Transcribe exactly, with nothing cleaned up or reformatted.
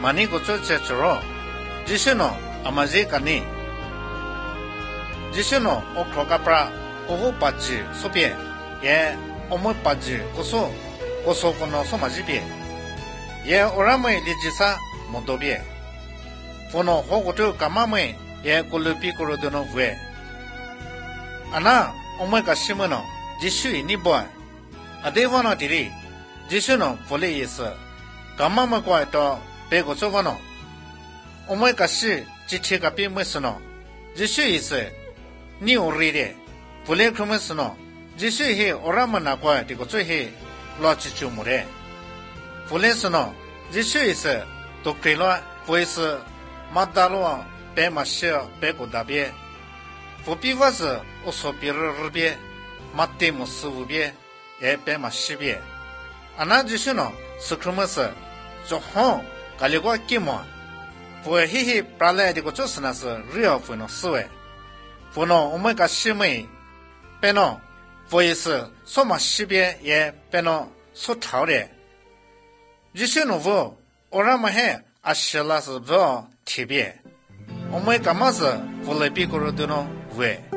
많이 고쳐체처로 지슈노 아마제카니 지슈노 오크로카프라 오호빠지 소비에 예 오모빠지 고소 고소코노 소마지비에 예 오라모이 리지사 모도비에 포노 호고토 까마모이 예 콜루피코로도노 부에 아나 오모이가 시모노 지슈이 니보아 아데보노 디리 지슈노 볼레이스 까마마과에또 베고소고노 오모이가 시 지체가 비메스노 지슈이스 니 오리레 볼레크메스노 지슈이 오라마나과 디고초히 로치추무레 볼레스노 지슈이스 도크레로 보이스 마다로 베마셔 베고다비에 보피와스 오소피르르비에 마테모스우비에 에 베마시비에 아나지슈노 스크루머스 조홍 갈리고 끼모 보히히 프랄레디고 조스나스 리오프노 스웨 보노 오메가 시메이 베노 보이스 소마시비에 예 베노 소타오레 지슈노보 오라마헤 아실라스 보 티비에 오메가 마스 볼레비코로드노 웨